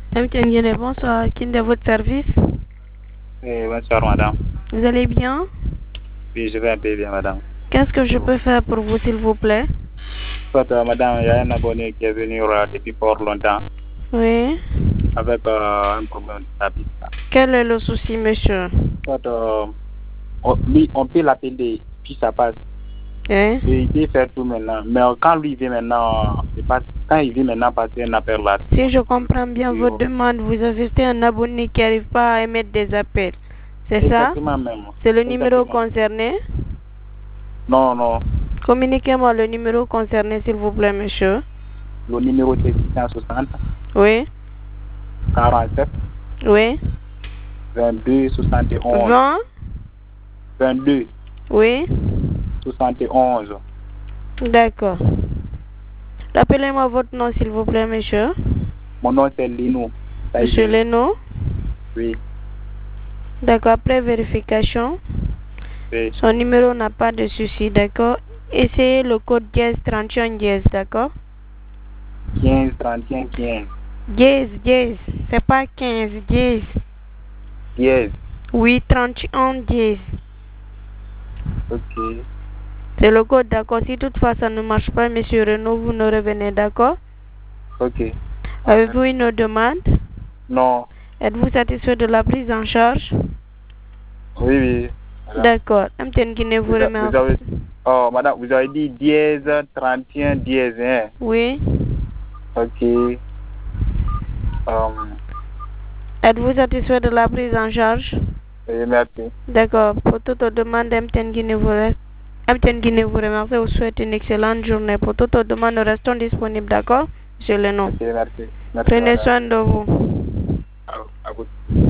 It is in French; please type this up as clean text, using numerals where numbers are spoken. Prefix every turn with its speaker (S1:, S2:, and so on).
S1: MTN, bonsoir. Qui est de votre service?
S2: Bonsoir, madame.
S1: Vous allez bien?
S2: Oui, je vais un peu bien, madame.
S1: Qu'est-ce que je peux faire pour vous, s'il vous plaît?
S2: Soit, madame, il y a un abonné qui est venu depuis fort longtemps
S1: Oui.
S2: avec un problème de stabilité.
S1: Quel est le souci, monsieur?
S2: Soit, on peut l'appeler, puis ça passe.
S1: Hein?
S2: Et il peut faire tout maintenant. Mais quand lui vient maintenant, quand il vient maintenant passer un appel là.
S1: Si je comprends bien votre demande, vous assistez un abonné qui n'arrive pas à émettre des appels. C'est ça?
S2: Exactement même.
S1: C'est le numéro
S2: Exactement.
S1: concerné?
S2: Non, non.
S1: Communiquez-moi le numéro concerné, s'il vous plaît, monsieur.
S2: Le numéro c'est 660
S1: Oui.
S2: 47
S1: Oui.
S2: 22 71
S1: 20?
S2: 22
S1: Oui.
S2: 71.
S1: D'accord. Rappelez-moi votre nom, s'il vous plaît, monsieur.
S2: Mon nom c'est Lino.
S1: Monsieur Leno?
S2: Oui.
S1: D'accord, après vérification,
S2: Oui.
S1: son numéro n'a pas de souci, d'accord? Essayez le code dièse 31 dièse, d'accord?
S2: 15 31 15.
S1: Dièse, c'est pas 15, dièse.
S2: Yes.
S1: Oui, 31 dièse.
S2: Ok.
S1: C'est le code, d'accord? Si toutefois ça ne marche pas, monsieur Renaud, vous nous revenez, d'accord?
S2: Ok.
S1: Avez-vous une demande?
S2: Non.
S1: Êtes-vous satisfait de la prise en charge?
S2: Oui, oui.
S1: D'accord. MTN Guinée vous remercie.
S2: Oh, madame, vous avez dit dièse 31 dièse, hein?
S1: Oui.
S2: Ok.
S1: Êtes-vous satisfait de la prise en charge?
S2: Oui, merci.
S1: D'accord. Pour toute demande, MTN Guinée vous remercie. Vous souhaite une excellente journée. Pour toute demande, nous restons disponibles, d'accord? J'ai le nom.
S2: Ok, merci.
S1: Prenez soin de vous.
S2: À vous.